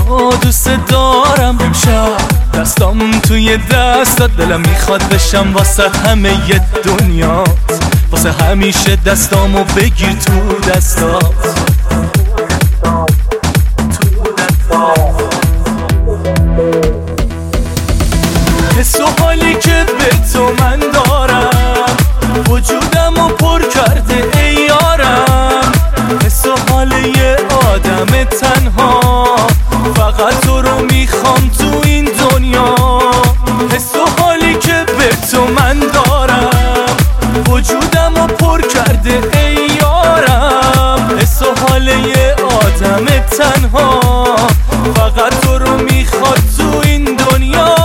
تو دوست دارم. امشب دستام توی دستات، دلم میخواد بشم واسه همه ی دنیات، واسه همیشه دستامو بگیر تو دستات. حس و حالی که به تو من دارم وجودمو پر کرده ای یارم. حس و حال یه آدم تنها، فقط تو رو میخوام تو این دنیا. حس و حالی که به تو من دارم وجودمو پر کرده ای یارم. حس و حال یه آدم تنها، فقط تو رو میخواد تو این دنیا.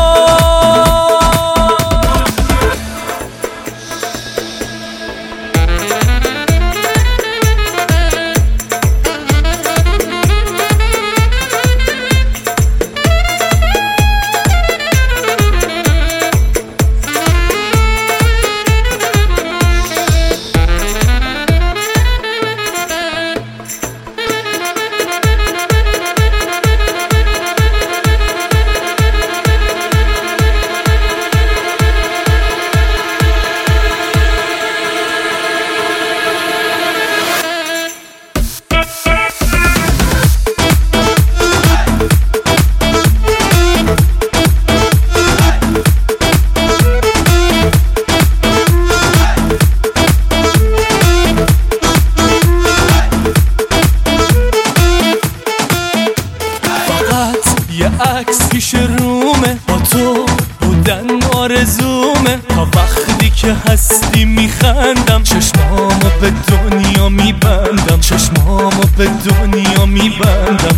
عکس پیش رومه، با تو بودن آرزومه. تا وقتی که هستی میخندم، چشمامو به دنیا میبندم، چشمامو به دنیا میبندم.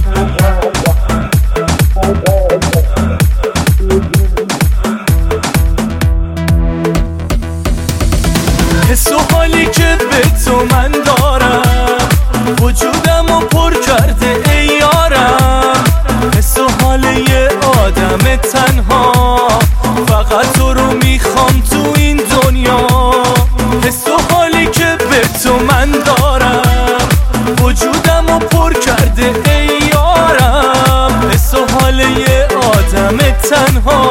حس و حالی که به تو من دارم وجودمو پر کرده ای یارم. حس و حال یه آدم تنها، فقط تو رو میخوام تو این دنیا. حس و حالی که به تو من دارم وجودمو پر کرده ای یارم. حس و حال یه آدم تنها،